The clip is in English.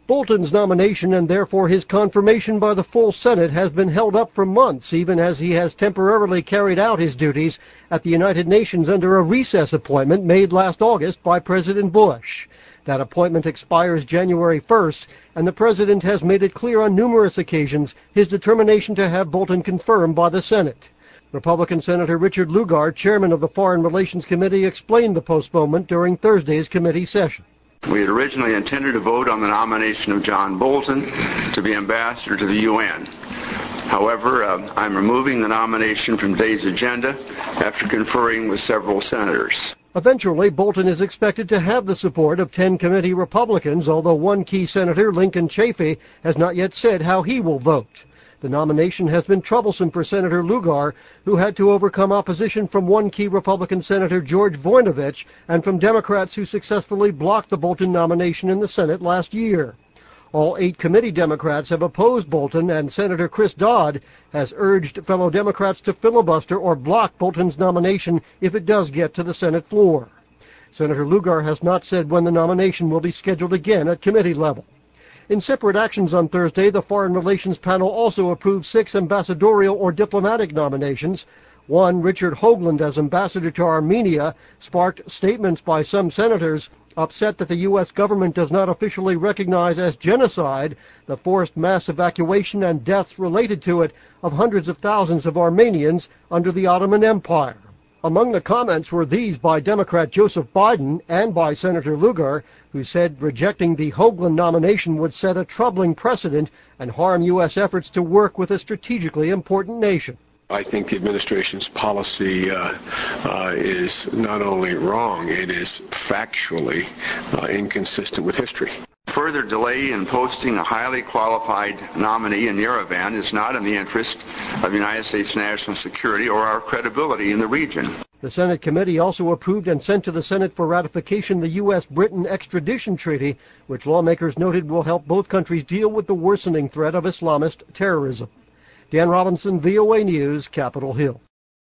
Bolton's nomination and therefore his confirmation by the full Senate has been held up for months, even as he has temporarily carried out his duties at the United Nations under a recess appointment made last August by President Bush. That appointment expires January 1st, and the president has made it clear on numerous occasions his determination to have Bolton confirmed by the Senate. Republican Senator Richard Lugar, chairman of the Foreign Relations Committee, explained the postponement during Thursday's committee session. We had originally intended to vote on the nomination of John Bolton to be ambassador to the UN. However, I'm removing the nomination from today's agenda after conferring with several senators. Eventually, Bolton is expected to have the support of 10 committee Republicans, although one key senator, Lincoln Chafee, has not yet said how he will vote. The nomination has been troublesome for Senator Lugar, who had to overcome opposition from one key Republican Senator, George Voinovich, and from Democrats who successfully blocked the Bolton nomination in the Senate last year. All 8 committee Democrats have opposed Bolton, and Senator Chris Dodd has urged fellow Democrats to filibuster or block Bolton's nomination if it does get to the Senate floor. Senator Lugar has not said when the nomination will be scheduled again at committee level. In separate actions on Thursday, the Foreign Relations Panel also approved 6 ambassadorial or diplomatic nominations. One, Richard Hoagland as ambassador to Armenia, sparked statements by some senators upset that the U.S. government does not officially recognize as genocide the forced mass evacuation and deaths related to it of hundreds of thousands of Armenians under the Ottoman Empire. Among the comments were these by Democrat Joseph Biden and by Senator Lugar, who said rejecting the Hoagland nomination would set a troubling precedent and harm U.S. efforts to work with a strategically important nation. I think the administration's policy is not only wrong, it is factually inconsistent with history. Further delay in posting a highly qualified nominee in Yerevan is not in the interest of United States national security or our credibility in the region. The Senate committee also approved and sent to the Senate for ratification the U.S.-Britain extradition treaty, which lawmakers noted will help both countries deal with the worsening threat of Islamist terrorism. Dan Robinson, VOA News, Capitol Hill.